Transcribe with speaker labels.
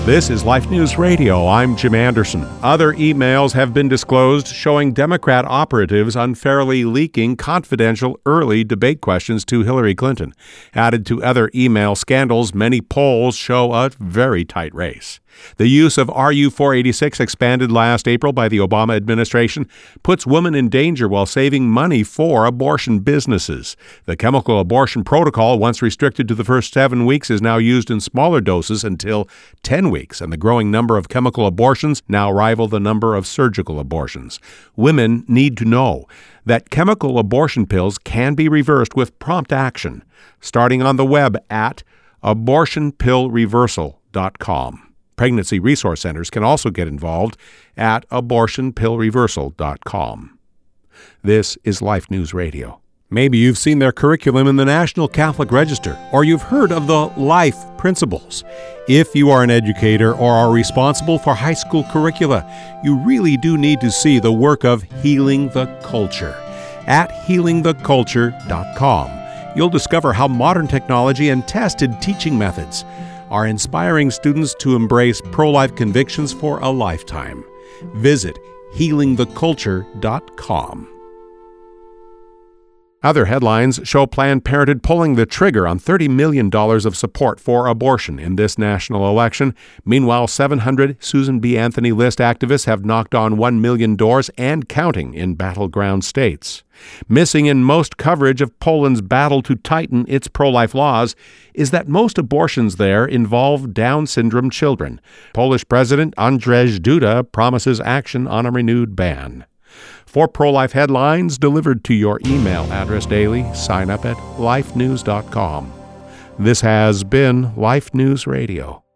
Speaker 1: This is Life News Radio. I'm Jim Anderson. Other emails have been disclosed showing Democrat operatives unfairly leaking confidential early debate questions to Hillary Clinton. Added to other email scandals, many polls show a very tight race. The use of RU-486, expanded last April by the Obama administration, puts women in danger while saving money for abortion businesses. The chemical abortion protocol, once restricted to the first 7 weeks, is now used in smaller doses until 10 weeks, and the growing number of chemical abortions now rival the number of surgical abortions. Women need to know that chemical abortion pills can be reversed with prompt action, starting on the web at abortionpillreversal.com. Pregnancy resource centers can also get involved at abortionpillreversal.com. This is Life News Radio. Maybe you've seen their curriculum in the National Catholic Register, or you've heard of the LIFE principles. If you are an educator or are responsible for high school curricula, you really do need to see the work of Healing the Culture. At healingtheculture.com, you'll discover how modern technology and tested teaching methods are inspiring students to embrace pro-life convictions for a lifetime. Visit healingtheculture.com. Other headlines show Planned Parenthood pulling the trigger on $30 million of support for abortion in this national election. Meanwhile, 700 Susan B. Anthony List activists have knocked on 1 million doors and counting in battleground states. Missing in most coverage of Poland's battle to tighten its pro-life laws is that most abortions there involve Down syndrome children. Polish President Andrzej Duda promises action on a renewed ban. For pro-life headlines delivered to your email address daily, sign up at lifenews.com. This has been Life News Radio.